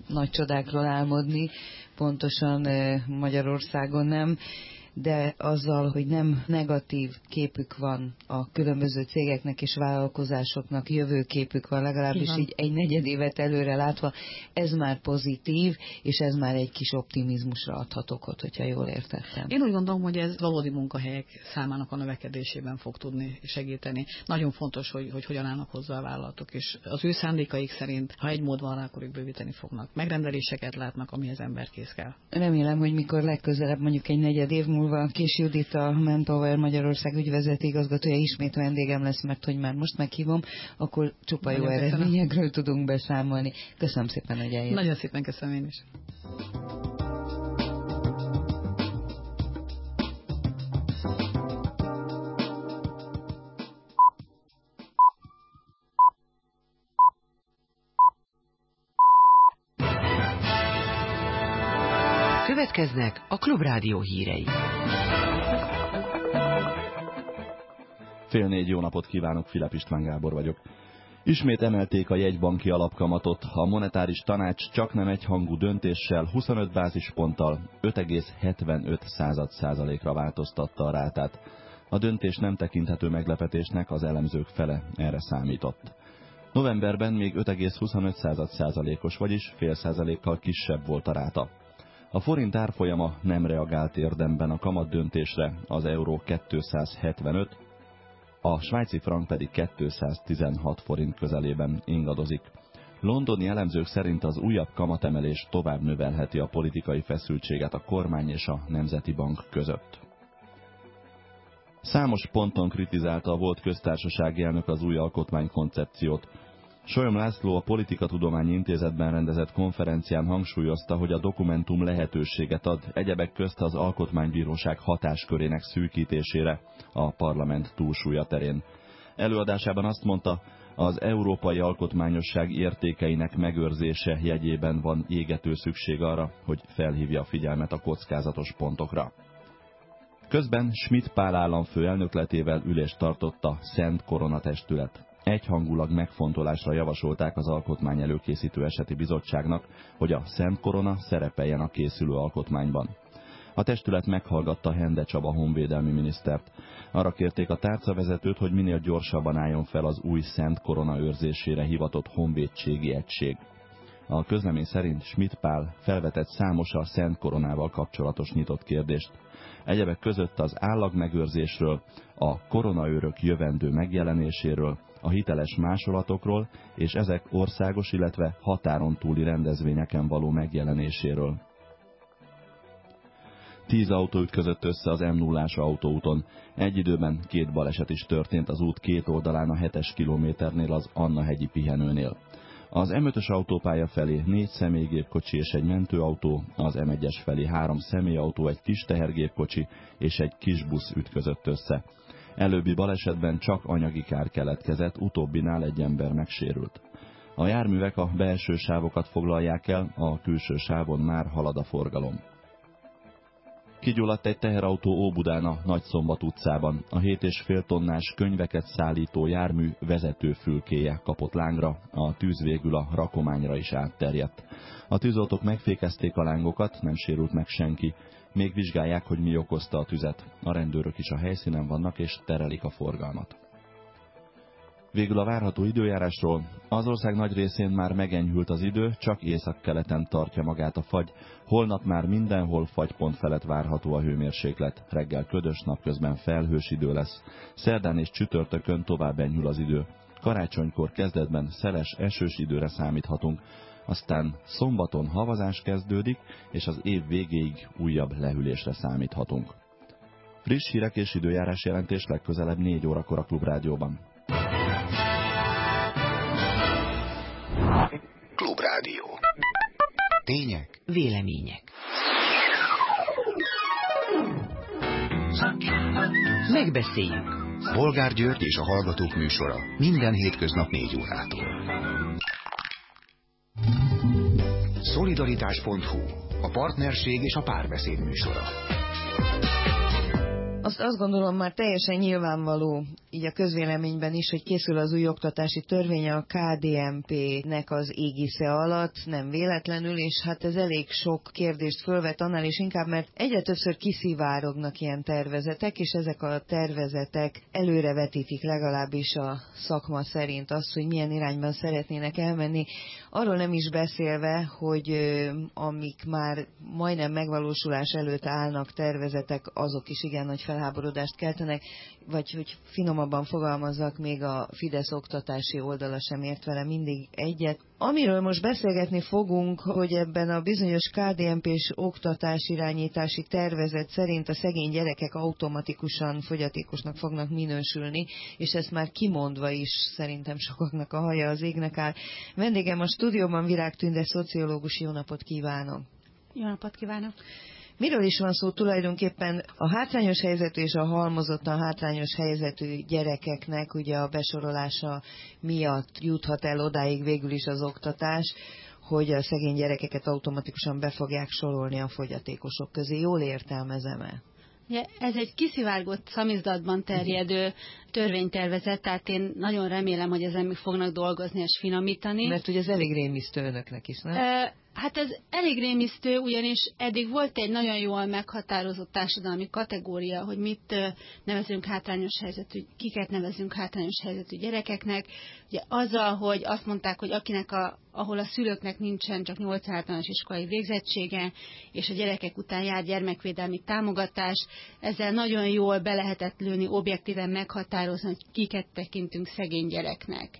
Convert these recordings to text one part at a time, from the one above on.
nagy csodákról álmodni, pontosan Magyarországon nem, de azzal, hogy nem negatív képük van a különböző cégeknek és vállalkozásoknak, jövőképük van, legalábbis így egy negyedévet előre látva, ez már pozitív, és ez már egy kis optimizmusra adhat okot, hogyha jól értettem. Én úgy gondolom, hogy ez valódi munkahelyek számának a növekedésében fog tudni segíteni. Nagyon fontos, hogy hogyan állnak hozzá a vállalatok, és az ő szándékaik szerint, ha egy mód van rá, akkor ők bővíteni fognak. Megrendeléseket látnak, amihez emberkész kell. Remélem, hogy mikor legközelebb, mondjuk egy negyed év múlva Kis Judit, a Manpower Magyarország ügyvezető igazgatója ismét vendégem lesz, mert hogy már most meghívom, akkor csupa jó eredményekről tudunk beszámolni. Köszönöm szépen, hogy eljött. Nagyon szépen köszönöm én is. Következnek a Klubrádió hírei. 3:30 jó napot kívánok, Filip István Gábor vagyok. Ismét emelték a jegybanki alapkamatot, a monetáris tanács csaknem egyhangú döntéssel 25 bázisponttal 5,75%-ra változtatta a rátát. A döntés nem tekinthető meglepetésnek, az elemzők fele erre számított. Novemberben még 5,25%-os, vagyis fél százalékkal kisebb volt a ráta. A forint árfolyama nem reagált érdemben a kamatdöntésre, az euró 275, a svájci frank pedig 216 forint közelében ingadozik. Londoni elemzők szerint az újabb kamatemelés tovább növelheti a politikai feszültséget a kormány és a Nemzeti Bank között. Számos ponton kritizálta a volt köztársasági elnök az új alkotmánykoncepciót. Solyom László a Politikatudományi Intézetben rendezett konferencián hangsúlyozta, hogy a dokumentum lehetőséget ad egyebek közt az Alkotmánybíróság hatáskörének szűkítésére a parlament túlsúlya terén. Előadásában azt mondta, az európai alkotmányosság értékeinek megőrzése jegyében van égető szükség arra, hogy felhívja a figyelmet a kockázatos pontokra. Közben Schmidt Pál államfő elnökletével ülést tartott a Szent Korona Testület. Egyhangulag megfontolásra javasolták az alkotmány előkészítő eseti bizottságnak, hogy a Szent Korona szerepeljen a készülő alkotmányban. A testület meghallgatta Hende Csaba honvédelmi minisztert. Arra kérték a tárcavezetőt, hogy minél gyorsabban álljon fel az új Szent Korona őrzésére hivatott honvédségi egység. A közlemény szerint Schmidt Pál felvetett számos a Szent Koronával kapcsolatos nyitott kérdést. Egyebek között az állagmegőrzésről, a koronaőrök jövendő megjelenéséről, a hiteles másolatokról és ezek országos, illetve határon túli rendezvényeken való megjelenéséről. 10 autó ütközött össze az M0-ás autóúton. Egy időben 2 baleset is történt az út két oldalán a 7-es kilométernél az Anna-hegyi pihenőnél. Az M5-ös autópálya felé 4 személygépkocsi és egy mentőautó, az M1-es felé 3 személyautó, egy kis tehergépkocsi és egy kis busz ütközött össze. Előbbi balesetben csak anyagi kár keletkezett, utóbbinál egy ember megsérült. A járművek a belső sávokat foglalják el, a külső sávon már halad a forgalom. Kigyulladt egy teherautó Óbudán a Nagyszombat utcában. A 7,5 tonnás könyveket szállító jármű vezetőfülkéje kapott lángra, a tűz végül a rakományra is átterjedt. A tűzoltók megfékezték a lángokat, nem sérült meg senki. Még vizsgálják, hogy mi okozta a tüzet. A rendőrök is a helyszínen vannak és terelik a forgalmat. Végül a várható időjárásról. Az ország nagy részén már megenyhült az idő, csak északkeleten tartja magát a fagy. Holnap már mindenhol fagypont felett várható a hőmérséklet. Reggel ködös, napközben felhős idő lesz. Szerdán és csütörtökön tovább enyhül az idő. Karácsonykor kezdetben szeles, esős időre számíthatunk. Aztán szombaton havazás kezdődik, és az év végéig újabb lehűlésre számíthatunk. Friss hírek és időjárás jelentés legközelebb 4 órakor a Klubrádióban. Klubrádió. Tények, vélemények. Megbeszéljük. Bolgár György és a Hallgatók műsora. Minden hétköznap 4 órától. Szolidaritás.hu. A partnerség és a párbeszéd műsora. Azt gondolom már teljesen nyilvánvaló, így a közvéleményben is, hogy készül az új oktatási törvény a KDNP-nek az égisze alatt, nem véletlenül, és hát ez elég sok kérdést fölvet annál is inkább, mert egyre többször kiszivárognak ilyen tervezetek, és ezek a tervezetek előrevetítik legalábbis a szakma szerint azt, hogy milyen irányban szeretnének elmenni. Arról nem is beszélve, hogy amik már majdnem megvalósulás előtt állnak tervezetek, azok is igen nagy felháborodást keltenek, vagy hogy finomabban fogalmazzak, még a Fidesz oktatási oldala sem ért vele mindig egyet. Amiről most beszélgetni fogunk, hogy ebben a bizonyos KDNP-s oktatásirányítási tervezet szerint a szegény gyerekek automatikusan fogyatékosnak fognak minősülni, és ezt már kimondva is szerintem sokaknak a haja az égnek áll. Vendégem a stúdióban Virág Tünde szociológus, jó napot kívánok! Jó napot kívánok! Miről is van szó tulajdonképpen? A hátrányos helyzetű és a halmozottan hátrányos helyzetű gyerekeknek ugye a besorolása miatt juthat el odáig végül is az oktatás, hogy a szegény gyerekeket automatikusan be fogják sorolni a fogyatékosok közé. Jól értelmezem-e? Ja, ez egy kiszivárgott szamizdatban terjedő törvénytervezet, tehát én nagyon remélem, hogy ezen még fognak dolgozni és finomítani. Mert ugye ez elég rémisztő önöknek is, nem? Hát ez elég rémisztő, ugyanis eddig volt egy nagyon jól meghatározott társadalmi kategória, hogy mit nevezünk hátrányos helyzetű, kiket nevezünk hátrányos helyzetű gyerekeknek. Ugye azzal, hogy azt mondták, hogy akinek ahol a szülőknek nincsen csak 8 általános iskolai végzettsége, és a gyerekek után jár gyermekvédelmi támogatás, ezzel nagyon jól be lehetett lőni, objektíven meghatározni, hogy kiket tekintünk szegény gyereknek.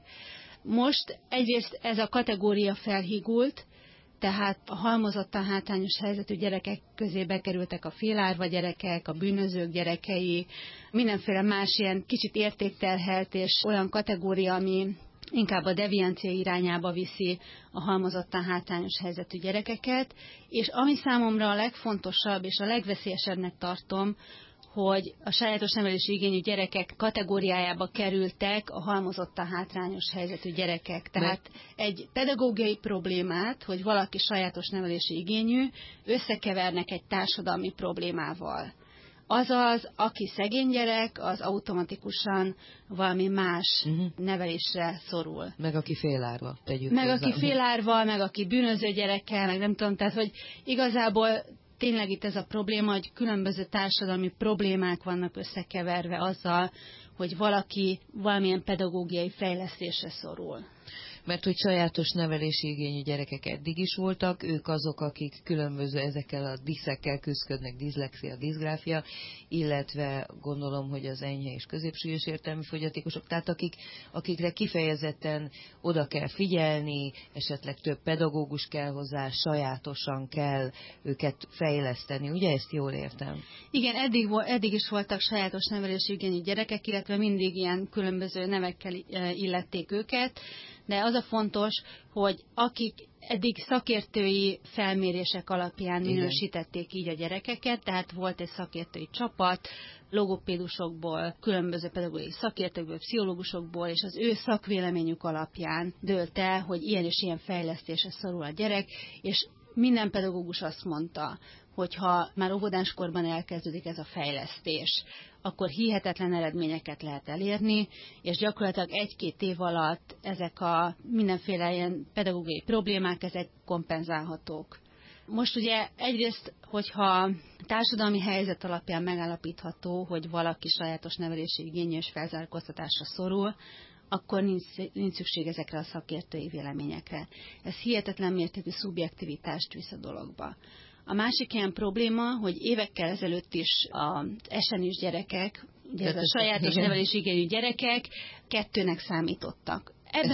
Most egyrészt ez a kategória felhígult, tehát a halmozottan hátrányos helyzetű gyerekek közé bekerültek a félárva gyerekek, a bűnözők gyerekei, mindenféle más ilyen kicsit értékterhelt és olyan kategória, ami inkább a deviancia irányába viszi a halmozottan hátrányos helyzetű gyerekeket, és ami számomra a legfontosabb és a legveszélyesebbnek tartom, hogy a sajátos nevelési igényű gyerekek kategóriájába kerültek a halmozottan hátrányos helyzetű gyerekek. Tehát egy pedagógiai problémát, hogy valaki sajátos nevelési igényű, összekevernek egy társadalmi problémával. Azaz, aki szegény gyerek, az automatikusan valami más nevelésre szorul. Meg aki félárva, tegyük meg hozzá. aki félárva, meg aki bűnöző gyerekkel, meg nem tudom, tehát hogy igazából tényleg itt ez a probléma, hogy különböző társadalmi problémák vannak összekeverve azzal, hogy valaki valamilyen pedagógiai fejlesztésre szorul. Mert hogy sajátos nevelési igényű gyerekek eddig is voltak, ők azok, akik különböző ezekkel a diszekkel küzdködnek, diszlexia, diszgráfia, illetve gondolom, hogy az enyhe és középsúlyos értelmi fogyatékosok, tehát akikre kifejezetten oda kell figyelni, esetleg több pedagógus kell hozzá, sajátosan kell őket fejleszteni. Ugye ezt jól értem? Igen, eddig is voltak sajátos nevelési igényű gyerekek, illetve mindig ilyen különböző nevekkel illették őket, de az a fontos, hogy akik eddig szakértői felmérések alapján minősítették így a gyerekeket, tehát volt egy szakértői csapat, logopédusokból, különböző pedagógiai szakértőkből, pszichológusokból, és az ő szakvéleményük alapján dőlt el, hogy ilyen és ilyen fejlesztésre szorul a gyerek, és minden pedagógus azt mondta, hogy ha már óvodáskorban elkezdődik ez a fejlesztés, akkor hihetetlen eredményeket lehet elérni, és gyakorlatilag 1-2 év alatt ezek a mindenféle ilyen pedagógiai problémák, ezek kompenzálhatók. Most ugye egyrészt, hogyha társadalmi helyzet alapján megállapítható, hogy valaki sajátos nevelési igényű és felzárkóztatásra szorul, akkor nincs szükség ezekre a szakértői véleményekre. Ez hihetetlen mértékű szubjektivitást visz a dologba. A másik ilyen probléma, hogy évekkel ezelőtt is az SNÜ-s gyerekek, ugye ez a sajátos nevelési igényű gyerekek 2-nek számítottak.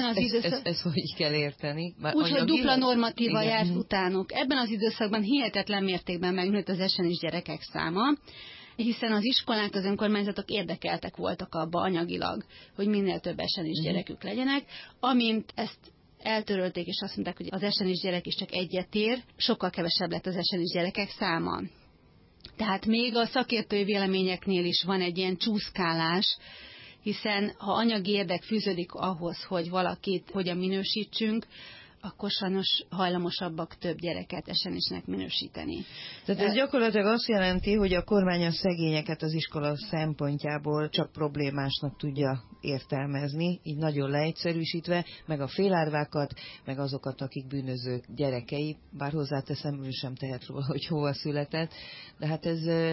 Ezt hogy kell érteni? Úgyhogy dupla normatíva járt utánuk. Ebben az időszakban hihetetlen mértékben megnőtt az SNÜ-s gyerekek száma, hiszen az iskolák, az önkormányzatok érdekeltek voltak abba anyagilag, hogy minél több SNÜ-s gyerekük legyenek, amint ezt eltörölték, és azt mondták, hogy az SNÜ-s gyerek is csak egyet ér, sokkal kevesebb lett az SNÜ-s gyerekek száma. Tehát még a szakértői véleményeknél is van egy ilyen csúszkálás, hiszen ha anyagi érdek fűződik ahhoz, hogy valakit hogyan minősítsünk, akkor sajnos hajlamosabbak több gyereket esenésnek minősíteni. Tehát ez gyakorlatilag azt jelenti, hogy a kormány a szegényeket az iskola szempontjából csak problémásnak tudja értelmezni, így nagyon leegyszerűsítve, meg a félárvákat, meg azokat, akik bűnözők gyerekei, bár hozzáteszem, ő sem tehet róla, hogy hova született, de hát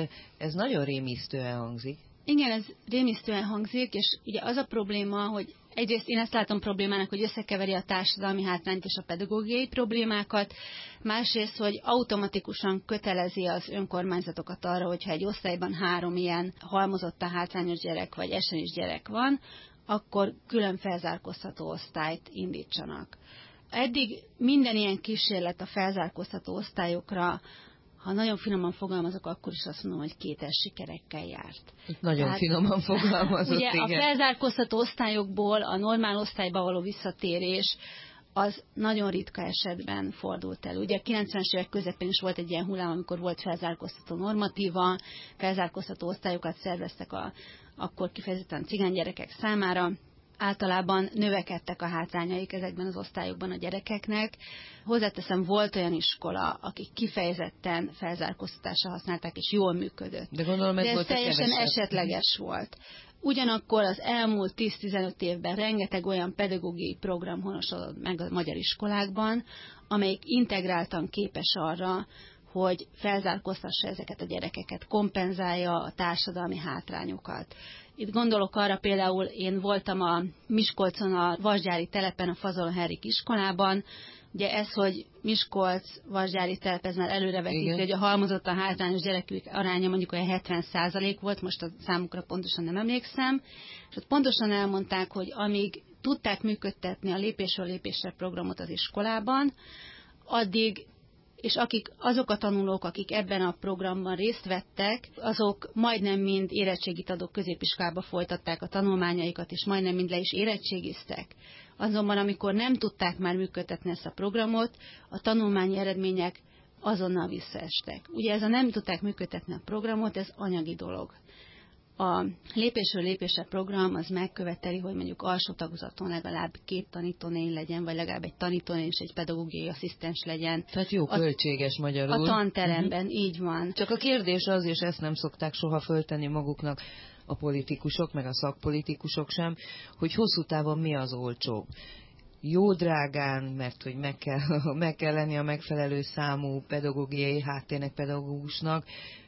ez nagyon rémisztően hangzik. Igen, ez rémisztően hangzik, és ugye az a probléma, hogy egyrészt én ezt látom problémának, hogy összekeveri a társadalmi hátrányt és a pedagógiai problémákat, másrészt, hogy automatikusan kötelezi az önkormányzatokat arra, hogyha egy osztályban 3 ilyen halmozottan hátrányos gyerek vagy esenés gyerek van, akkor külön felzárkóztató osztályt indítsanak. Eddig minden ilyen kísérlet a felzárkóztató osztályokra, ha nagyon finoman fogalmazok, akkor is azt mondom, hogy kétes sikerekkel járt. Nagyon tehát, finoman fogalmazott, ugye igen. A felzárkóztató osztályokból a normál osztályba való visszatérés az nagyon ritka esetben fordult el. Ugye a 90-es évek közepén is volt egy ilyen hullám, amikor volt felzárkóztató normatíva, felzárkóztató osztályokat szerveztek akkor kifejezetten cigány gyerekek számára. Általában növekedtek a hátrányaik ezekben az osztályokban a gyerekeknek. Hozzáteszem, volt olyan iskola, akik kifejezetten felzárkóztatásra használták, és jól működött. De gondolom, ez teljesen esetleges volt. Ugyanakkor az elmúlt 10-15 évben rengeteg olyan pedagógiai program honosodott meg a magyar iskolákban, amelyik integráltan képes arra, hogy felzárkóztassa ezeket a gyerekeket, kompenzálja a társadalmi hátrányokat. Itt gondolok arra, például én voltam a Miskolcon a Vasgyári telepen, a Fazon Henrik iskolában. Ugye ez, hogy Miskolc Vasgyári telep, ez már előrevetítő, hogy a halmozottan hátrányos gyerekük aránya mondjuk olyan 70% volt, most a számukra pontosan nem emlékszem, és ott pontosan elmondták, hogy amíg tudták működtetni a lépésről lépésre programot az iskolában, addig és azok a tanulók, akik ebben a programban részt vettek, azok majdnem mind érettségit adó középiskolába folytatták a tanulmányaikat, és majdnem mind le is érettségiztek. Azonban, amikor nem tudták már működtetni ezt a programot, a tanulmányi eredmények azonnal visszaestek. Ugye ez a nem tudták működtetni a programot, ez anyagi dolog. A lépésről lépésre program az megköveteli, hogy mondjuk alsó tagozaton legalább 2 tanítónéni legyen, vagy legalább egy tanítónéni és egy pedagógiai asszisztens legyen. Tehát jó költséges magyarul. A tanteremben, így van. Csak a kérdés az, és ezt nem szokták soha föltenni maguknak a politikusok, meg a szakpolitikusok sem, hogy hosszú távon mi az olcsóbb. Jó drágán, mert hogy meg kell lenni a megfelelő számú pedagógiai háttérnek, pedagógusnak,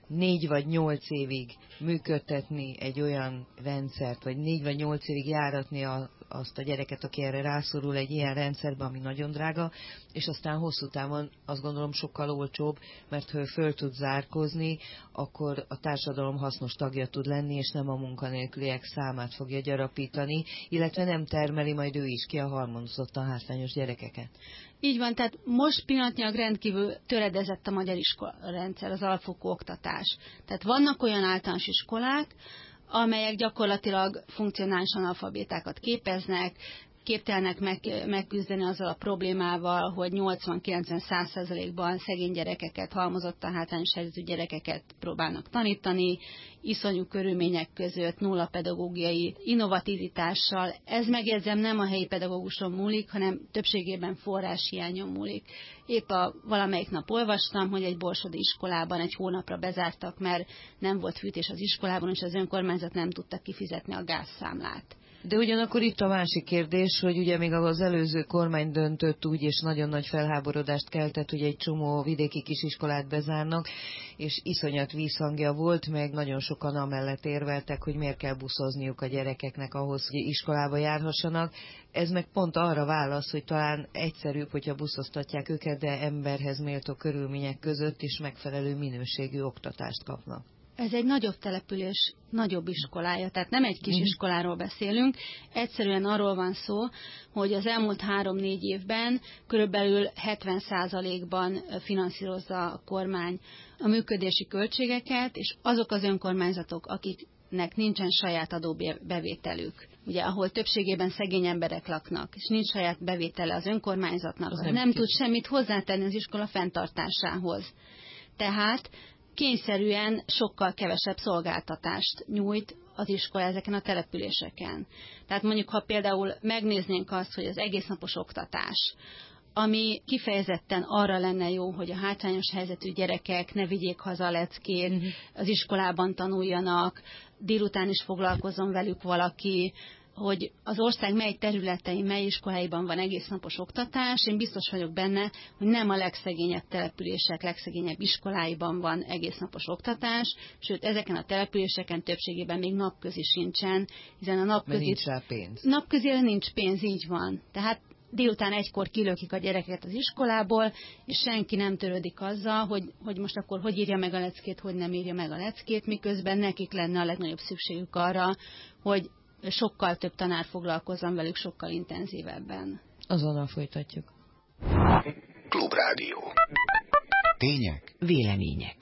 4 vagy 8 évig működtetni egy olyan rendszert, vagy 4 vagy 8 évig járatni azt a gyereket, aki erre rászorul egy ilyen rendszerbe, ami nagyon drága, és aztán hosszú távon azt gondolom sokkal olcsóbb, mert ha föl tud zárkózni, akkor a társadalom hasznos tagja tud lenni, és nem a munkanélküliek számát fogja gyarapítani, illetve nem termeli majd ő is ki a halmozottan hátrányos gyerekeket. Így van, tehát most pillanatnyilag rendkívül töredezett a magyar iskolarendszer, az alapfokú oktatás. Tehát vannak olyan általános iskolák, amelyek gyakorlatilag funkcionális analfabétákat képeznek, képtelenek megküzdeni azzal a problémával, hogy 80-90-100%-ban szegény gyerekeket, halmozottan hátrányos helyzetű gyerekeket próbálnak tanítani, iszonyú körülmények között, nulla pedagógiai innovativitással. Ez, megjegyzem, nem a helyi pedagóguson múlik, hanem többségében forráshiányon múlik. Épp valamelyik nap olvastam, hogy egy borsodi iskolában egy hónapra bezártak, mert nem volt fűtés az iskolában, és az önkormányzat nem tudta kifizetni a gázszámlát. De ugyanakkor itt a másik kérdés, hogy ugye még az előző kormány döntött úgy, és nagyon nagy felháborodást keltett, hogy egy csomó vidéki kisiskolát bezárnak, és iszonyat vízhangja volt, meg nagyon sokan amellett érveltek, hogy miért kell buszozniuk a gyerekeknek ahhoz, hogy iskolába járhassanak. Ez meg pont arra válasz, hogy talán egyszerűbb, hogyha buszoztatják őket, de emberhez méltó körülmények között is megfelelő minőségű oktatást kapnak. Ez egy nagyobb település, nagyobb iskolája, tehát nem egy kis iskoláról beszélünk, egyszerűen arról van szó, hogy az elmúlt 3-4 évben körülbelül 70%-ban finanszírozza a kormány a működési költségeket, és azok az önkormányzatok, akiknek nincsen saját adóbevételük, ugye ahol többségében szegény emberek laknak, és nincs saját bevétele az önkormányzatnak, az nem tud semmit hozzátenni az iskola fenntartásához. Tehát kényszerűen sokkal kevesebb szolgáltatást nyújt az iskola ezeken a településeken. Tehát mondjuk, ha például megnéznénk azt, hogy az egésznapos oktatás ami kifejezetten arra lenne jó, hogy a hátrányos helyzetű gyerekek ne vigyék haza a leckét, az iskolában tanuljanak, délután is foglalkozzon velük valaki, hogy az ország mely területein, mely iskoláiban van egésznapos oktatás. Én biztos vagyok benne, hogy nem a legszegényebb települések, legszegényebb iskoláiban van egésznapos oktatás, sőt, ezeken a településeken többségében még napközi sincsen, hiszen a napközire nincs pénz, így van. Tehát délután 1-kor kilökik a gyerekeket az iskolából, és senki nem törődik azzal, hogy most akkor hogy írja meg a leckét, hogy nem írja meg a leckét, miközben nekik lenne a legnagyobb szükségük arra, hogy sokkal több tanár foglalkozzon velük sokkal intenzívebben. Azonnal folytatjuk. Klubrádió. Tények. Vélemények.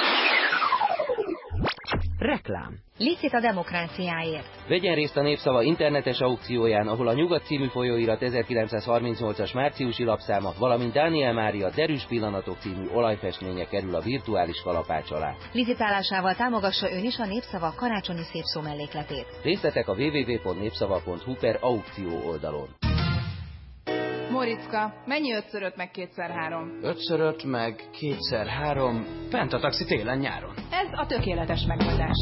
Reklám. Licit a demokráciáért. Vegyen részt a Népszava internetes aukcióján, ahol a Nyugat című folyóirat 1938-as márciusi lapszáma, valamint Dániel Mária Derűs pillanatok című olajfestménye kerül a virtuális kalapács alá. Licitálásával támogassa ön is a Népszava karácsonyi szép szó mellékletét. Részletek a www.népszava.hu/aukció oldalon. Móriczka, mennyi 5x5 meg 2x3? 5x5 meg 2x3, fent a taxi télen-nyáron. Ez a tökéletes megoldás.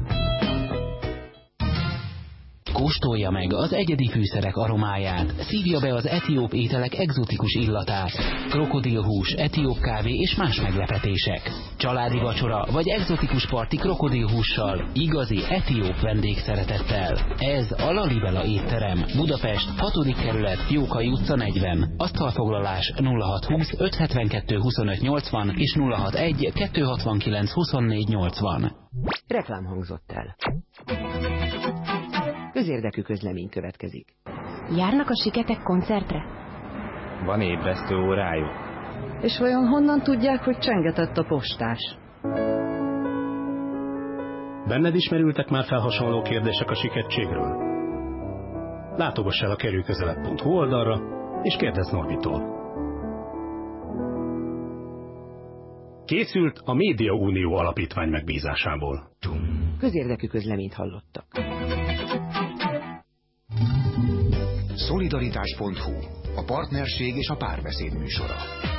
Kóstolja meg az egyedi fűszerek aromáját, szívja be az etióp ételek egzotikus illatát, krokodilhús, etióp kávé és más meglepetések. Családi vacsora vagy egzotikus parti krokodilhússal, igazi etióp vendégszeretettel. Ez a Lalibela étterem, Budapest, 6. kerület, Jókai utca 40. Asztalfoglalás 0620 572 25 80 és 061 269 24 80. Reklám hangzott el. Közérdekű közlemény következik. Járnak a Siketek koncertre? Van ébresztő órájuk. És vajon honnan tudják, hogy csengetett a postás? Benned ismerültek már fel hasonló kérdések a sikettségről? Látogass el a kerülközelebb.hu oldalra, és kérdezz Norbitól. Készült a Média Unió Alapítvány megbízásából. Közérdekű közleményt hallottak. Szolidaritás.hu, a partnerség és a párbeszéd műsora.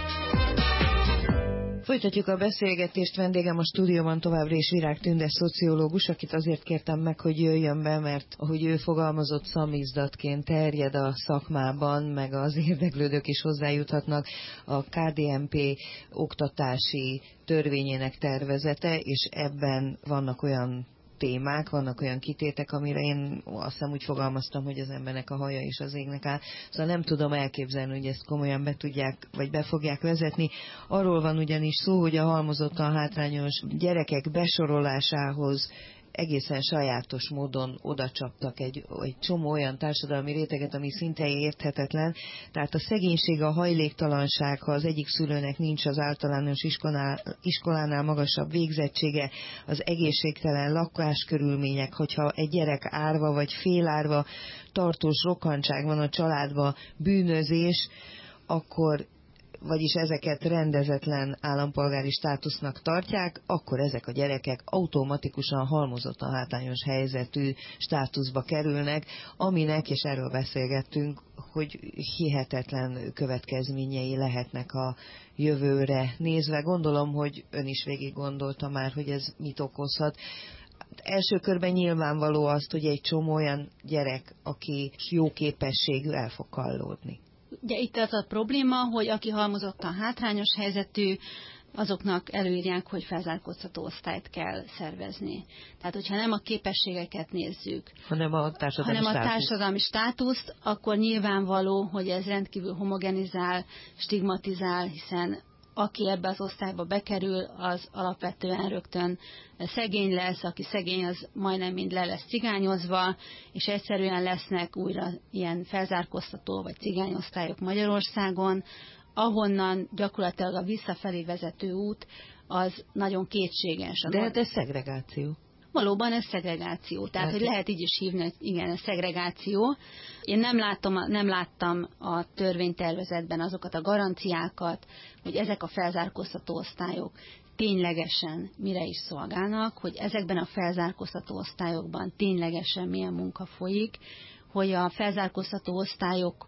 Folytatjuk a beszélgetést, vendégem a stúdióban továbbra is Virág Tünde szociológus, akit azért kértem meg, hogy jöjjön be, mert ahogy ő fogalmazott, szamizdatként terjed a szakmában, meg az érdeklődők is hozzájuthatnak a KDNP oktatási törvényének tervezete, és ebben vannak olyan témák, vannak olyan kitétek, amire én azt hiszem úgy fogalmaztam, hogy az embernek a haja is az égnek áll. Szóval nem tudom elképzelni, hogy ezt komolyan be tudják, vagy be fogják vezetni. Arról van ugyanis szó, hogy a halmozottan hátrányos gyerekek besorolásához egészen sajátos módon odacsaptak egy csomó olyan társadalmi réteget, ami szinte érthetetlen. Tehát a szegénység, a hajléktalanság, ha az egyik szülőnek nincs az általános iskolánál magasabb végzettsége, az egészségtelen lakáskörülmények, hogyha egy gyerek árva vagy félárva, tartós rokkantság van a családban, bűnözés, akkor vagyis ezeket rendezetlen állampolgári státusznak tartják, akkor ezek a gyerekek automatikusan halmozottan hátrányos helyzetű státuszba kerülnek, aminek, és erről beszélgettünk, hogy hihetetlen következményei lehetnek a jövőre nézve. Gondolom, hogy ön is végig gondolta már, hogy ez mit okozhat. Első körben nyilvánvaló azt, hogy egy csomó olyan gyerek, aki jó képességű, el fog kallódni. Ugye itt az a probléma, hogy aki halmozottan hátrányos helyzetű, azoknak előírják, hogy felzárkóztató osztályt kell szervezni. Tehát, hogyha nem a képességeket nézzük, hanem a társadalmi státuszt, akkor nyilvánvaló, hogy ez rendkívül homogenizál, stigmatizál, hiszen aki ebbe az osztályba bekerül, az alapvetően rögtön szegény lesz, aki szegény, az majdnem mind le lesz cigányozva, és egyszerűen lesznek újra ilyen felzárkóztató vagy cigányosztályok Magyarországon, ahonnan gyakorlatilag a visszafelé vezető út az nagyon kétséges. De hát ez szegregáció. Valóban ez szegregáció. Tehát, hogy lehet így is hívni, hogy igen, ez szegregáció. Én nem láttam a törvénytervezetben azokat a garanciákat, hogy ezek a felzárkóztató osztályok ténylegesen mire is szolgálnak, hogy ezekben a felzárkóztató osztályokban ténylegesen milyen munka folyik, hogy a felzárkóztató osztályok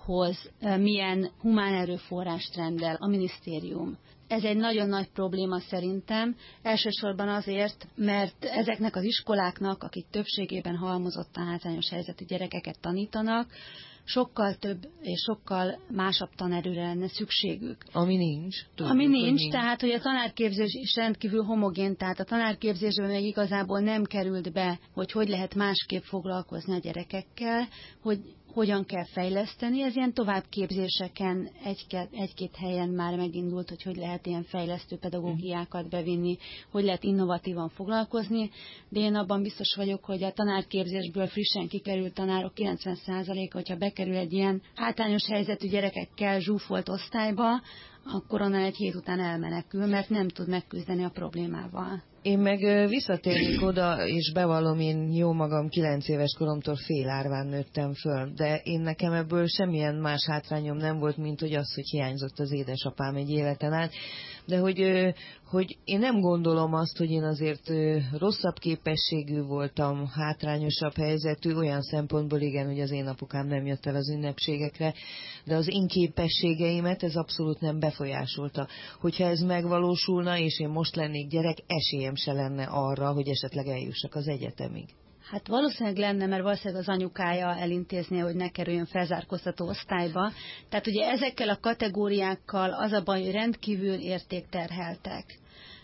tanárokhoz milyen humán erőforrást rendel a minisztérium. Ez egy nagyon nagy probléma szerintem, elsősorban azért, mert ezeknek az iskoláknak, akik többségében halmozottan hátrányos helyzetű gyerekeket tanítanak, sokkal több és sokkal másabb tanerőre lenne szükségük. Ami nincs. Ami nincs, tehát hogy a tanárképzés is rendkívül homogén, tehát a tanárképzésben még igazából nem került be, hogy lehet másképp foglalkozni a gyerekekkel, hogy hogyan kell fejleszteni. Ez ilyen továbbképzéseken egy-két helyen már megindult, hogy lehet ilyen fejlesztő pedagógiákat bevinni, hogy lehet innovatívan foglalkozni, de én abban biztos vagyok, hogy a tanárképzésből frissen kikerült tanárok 90%-a, hogyha bekerül egy ilyen hátrányos helyzetű gyerekekkel zsúfolt osztályba, akkor onnan egy hét után elmenekül, mert nem tud megküzdeni a problémával. Én meg visszatérnék oda, és bevallom, én jó magam 9 éves koromtól félárván nőttem föl, de én nekem ebből semmilyen más hátrányom nem volt, mint hogy az, hogy hiányzott az édesapám egy életen át, de hogy én nem gondolom azt, hogy én azért rosszabb képességű voltam, hátrányosabb helyzetű, olyan szempontból igen, hogy az én apukám nem jött el az ünnepségekre, de az én képességeimet ez abszolút nem befolyásolta. Hogyha ez megvalósulna, és én most lennék gyerek, esélyem se lenne arra, hogy esetleg eljussak az egyetemig. Hát valószínűleg lenne, mert valószínűleg az anyukája elintéznie, hogy ne kerüljön felzárkóztató osztályba. Tehát ugye ezekkel a kategóriákkal az a baj, hogy rendkívül értékterheltek.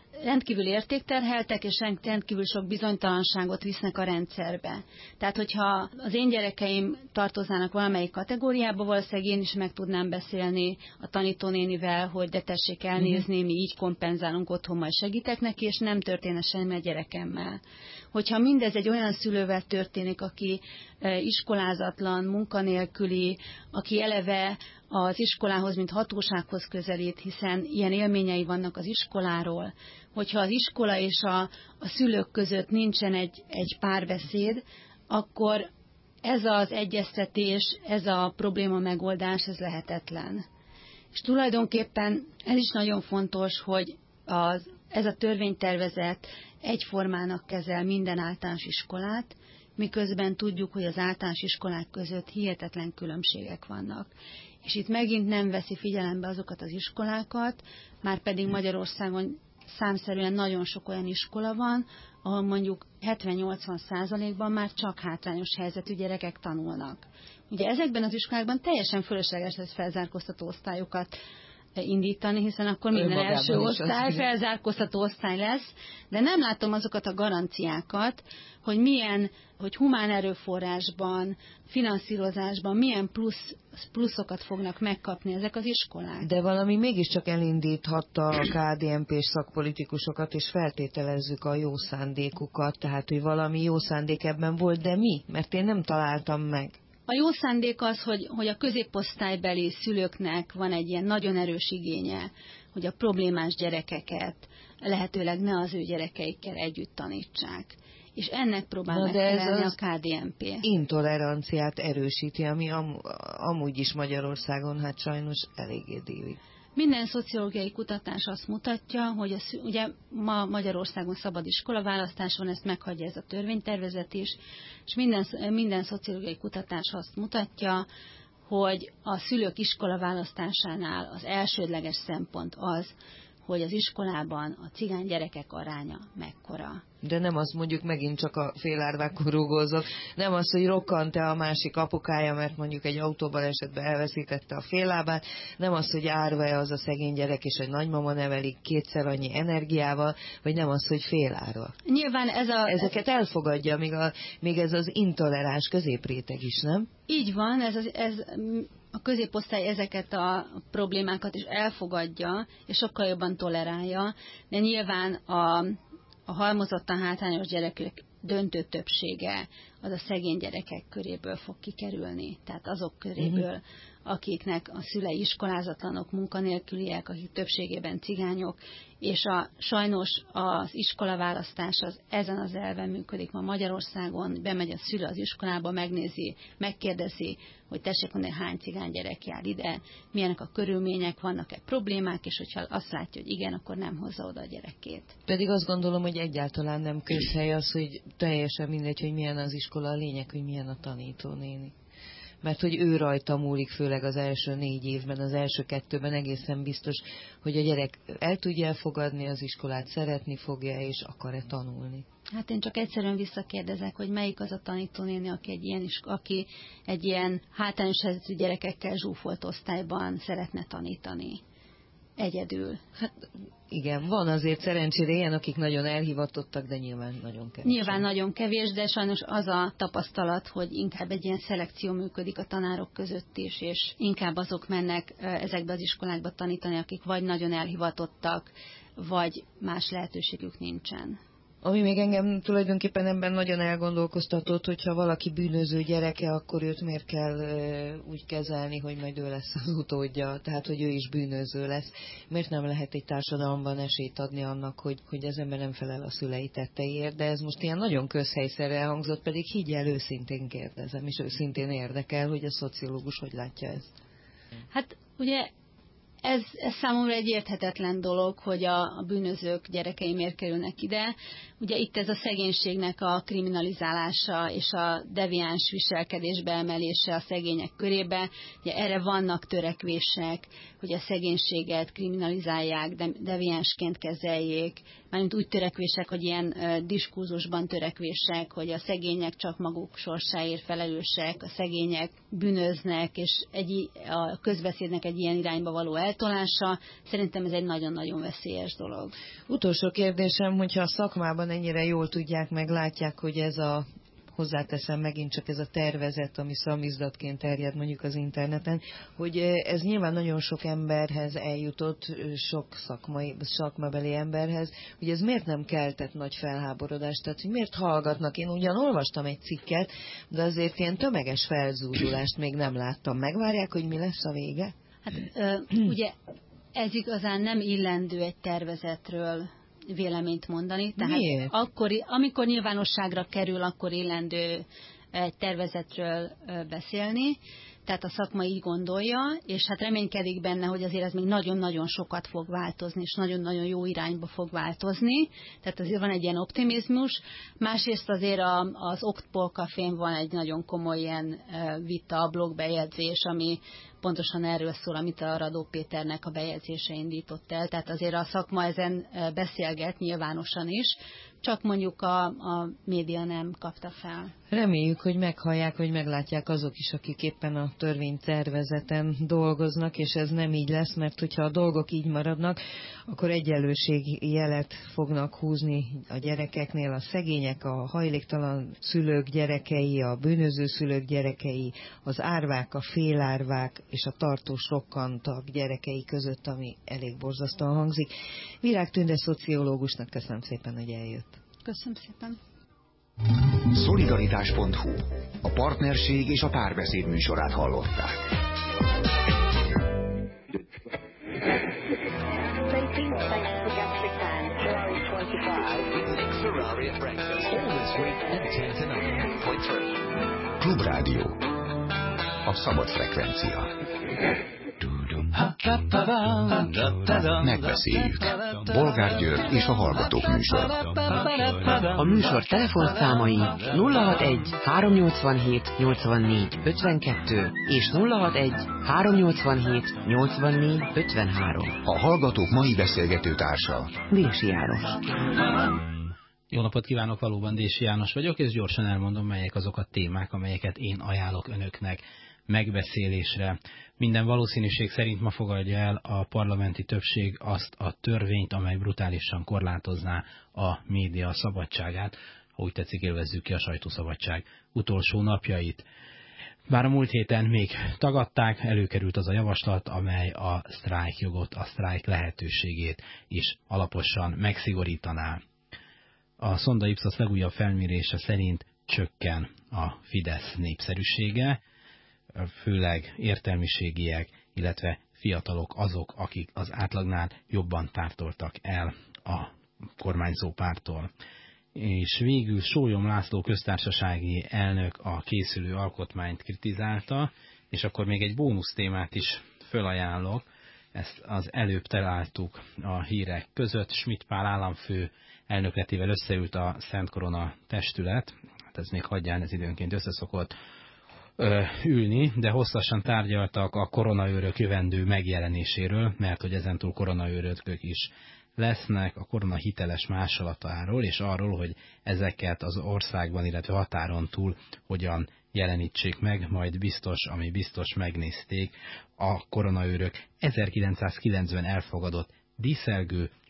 És rendkívül sok bizonytalanságot visznek a rendszerbe. Tehát, hogyha az én gyerekeim tartoznának valamelyik kategóriába, valószínűleg én is meg tudnám beszélni a tanítónénivel, hogy de tessék elnézni, mi így kompenzálunk otthon, majd segítek neki, és nem történne semmi a gyerekemmel. Hogyha mindez egy olyan szülővel történik, aki iskolázatlan, munkanélküli, aki eleve az iskolához, mint hatósághoz közelít, hiszen ilyen élményei vannak az iskoláról, hogyha az iskola és a szülők között nincsen egy párbeszéd, akkor ez az egyeztetés, ez a probléma megoldás, ez lehetetlen. És tulajdonképpen ez is nagyon fontos, hogy ez a törvénytervezet egyformának kezel minden általános iskolát, miközben tudjuk, hogy az általános iskolák között hihetetlen különbségek vannak. És itt megint nem veszi figyelembe azokat az iskolákat, már pedig Magyarországon számszerűen nagyon sok olyan iskola van, ahol mondjuk 70-80%-ban már csak hátrányos helyzetű gyerekek tanulnak. Ugye ezekben az iskolákban teljesen fölösleges lesz felzárkóztató osztályokat indítani, hiszen akkor minden első osztály felzárkóztató osztály lesz, de nem látom azokat a garanciákat, hogy humán erőforrásban, finanszírozásban milyen pluszokat fognak megkapni ezek az iskolák. De valami mégiscsak elindíthatta a KDNP-s szakpolitikusokat, és feltételezzük a jó szándékukat, tehát hogy valami jó szándék ebben volt, de mi? Mert én nem találtam meg. A jó szándék az, hogy a középosztálybeli szülőknek van egy ilyen nagyon erős igénye, hogy a problémás gyerekeket lehetőleg ne az ő gyerekeikkel együtt tanítsák. És ennek próbál megfelelni a KDNP. Intoleranciát erősíti, ami amúgy is Magyarországon hát sajnos eléggé déli. Minden szociológiai kutatás azt mutatja, hogy ugye ma Magyarországon szabad iskolaválasztás van, ezt meghagyja ez a törvénytervezet is, és minden szociológiai kutatás azt mutatja, hogy a szülők iskolaválasztásánál az elsődleges szempont az, hogy az iskolában a cigány gyerekek aránya mekkora. De nem az, mondjuk megint csak a félárvákon rugózok, nem az, hogy rokkant-e a másik apukája, mert mondjuk egy autóbalesetben elveszítette a fél lábát, nem az, hogy árva-e az a szegény gyerek, és egy nagymama nevelik kétszer annyi energiával, vagy nem az, hogy félárva. Nyilván ezeket elfogadja, még ez az intoleráns középréteg is, nem? Így van, ez a középosztály ezeket a problémákat is elfogadja, és sokkal jobban tolerálja, de nyilván a halmozottan hátrányos gyerekek döntő többsége az a szegény gyerekek köréből fog kikerülni, tehát azok köréből, akiknek a szülei iskolázatlanok, munkanélküliek, akik többségében cigányok, és sajnos az iskolaválasztás az ezen az elven működik ma Magyarországon, bemegy a szülő az iskolába, megnézi, megkérdezi, hogy tessék mondani, hány cigány gyerek jár ide, milyenek a körülmények, vannak-e problémák, és hogyha azt látja, hogy igen, akkor nem hozza oda a gyerekét. Pedig azt gondolom, hogy egyáltalán nem közhely az, hogy teljesen mindegy, hogy milyen az iskola, a lényeg, hogy milyen a tanítónéni. mert hogy ő rajta múlik, főleg az első 4 évben, az első 2-ben egészen biztos, hogy a gyerek el tudja elfogadni az iskolát, szeretni fogja, és akar-e tanulni. Hát én csak egyszerűen visszakérdezek, hogy melyik az a tanítónéni, aki egy ilyen hátrányos helyzetű gyerekekkel zsúfolt osztályban szeretne tanítani. Egyedül. Hát igen, van azért szerencsére ilyen, akik nagyon elhivatottak, de nyilván nagyon kevés. Nyilván nagyon kevés, de sajnos az a tapasztalat, hogy inkább egy ilyen szelekció működik a tanárok között is, és inkább azok mennek ezekbe az iskolákba tanítani, akik vagy nagyon elhivatottak, vagy más lehetőségük nincsen. Ami még engem tulajdonképpen ebben nagyon elgondolkoztatott, hogyha valaki bűnöző gyereke, akkor őt miért kell úgy kezelni, hogy majd ő lesz az utódja, tehát hogy ő is bűnöző lesz. Miért nem lehet egy társadalomban esélyt adni annak, hogy az ember nem felel a szülei tetteiért, de ez most ilyen nagyon közhelyszerre elhangzott, pedig higgyel, őszintén kérdezem, és őszintén érdekel, hogy a szociológus hogy látja ezt. Hát ugye ez számomra egy érthetetlen dolog, hogy a bűnözők gyerekei miért kerülnek ide. Ugye itt ez a szegénységnek a kriminalizálása és a deviáns viselkedés beemelése a szegények körébe. Ugye erre vannak törekvések, hogy a szegénységet kriminalizálják, deviánsként kezeljék. Mármint úgy törekvések, hogy ilyen diskurzusban törekvések, hogy a szegények csak maguk sorsáért felelősek, a szegények bűnöznek, és a közbeszédnek egy ilyen irányba való eltolása. Szerintem ez egy nagyon-nagyon veszélyes dolog. Utolsó kérdésem, hogyha a szakmában ennyire jól tudják, meg látják, hogy ez a, hozzáteszem megint csak ez a tervezet, ami szamizdatként terjed mondjuk az interneten, hogy ez nyilván nagyon sok emberhez eljutott, sok szakmabeli emberhez, hogy ez miért nem keltett nagy felháborodást, tehát hogy miért hallgatnak. Én ugyan olvastam egy cikket, de azért ilyen tömeges felzúdulást még nem láttam. Megvárják, hogy mi lesz a vége? Hát ugye ez igazán nem illendő egy tervezetről véleményt mondani. Tehát miért? Amikor nyilvánosságra kerül, akkor illendő egy tervezetről beszélni. Tehát a szakma így gondolja, és hát reménykedik benne, hogy azért ez még nagyon-nagyon sokat fog változni, és nagyon-nagyon jó irányba fog változni. Tehát azért van egy ilyen optimizmus. Másrészt azért az Oktpol Cafén van egy nagyon komoly ilyen vita, blogbejegyzés, ami pontosan erről szól, amit a Radó Péternek a bejegyzése indított el. Tehát azért a szakma ezen beszélget nyilvánosan is, csak mondjuk a média nem kapta fel. Reméljük, hogy meghallják, hogy meglátják azok is, akik éppen a törvénytervezeten dolgoznak, és ez nem így lesz, mert hogyha a dolgok így maradnak, akkor egyenlőségi jelet fognak húzni a gyerekeknél, a szegények, a hajléktalan szülők gyerekei, a bűnöző szülők gyerekei, az árvák, a félárvák és a tartós rokkantag gyerekei között, ami elég borzasztóan hangzik. Virág Tünde szociológusnak köszönöm szépen, hogy eljött. Köszönöm szépen. Szolidaritás.hu. A partnerség és a párbeszéd műsorát hallották. Klubrádió. A szabad frekvencia. Megbeszéljük. Bolgár György és a Hallgatók műsora. A műsor telefonszámai 061 387 84 52 és 061 387 84 53. A Hallgatók mai beszélgető társa Dési János. Jó napot kívánok, valóban Dési János vagyok, és gyorsan elmondom, melyek azok a témák, amelyeket én ajánlok önöknek megbeszélésre. Minden valószínűség szerint ma fogadja el a parlamenti többség azt a törvényt, amely brutálisan korlátozná a média szabadságát, ha úgy tetszik, élvezzük ki a sajtószabadság utolsó napjait. Bár a múlt héten még tagadták, előkerült az a javaslat, amely a sztrájkjogot, a sztrájk lehetőségét is alaposan megszigorítaná. A Sonda Ipsos legújabb felmérése szerint csökken a Fidesz népszerűsége, főleg értelmiségiek, illetve fiatalok azok, akik az átlagnál jobban pártoltak el a kormányzó párttól. És végül Sólyom László köztársasági elnök a készülő alkotmányt kritizálta, és akkor még egy bónusz témát is fölajánlok, ezt az előbb találtuk a hírek között. Schmidt Pál államfő elnökletével összeült a Szent Korona testület, hát ez még hagyján, ez időnként összeszokott ülni, de hosszasan tárgyaltak a koronaőrök jövendő megjelenéséről, mert hogy ezentúl koronaőrökök is lesznek, a korona hiteles másolatáról, és arról, hogy ezeket az országban, illetve határon túl hogyan jelenítsék meg, majd biztos megnézték a koronaőrök 1990 elfogadott díszelgő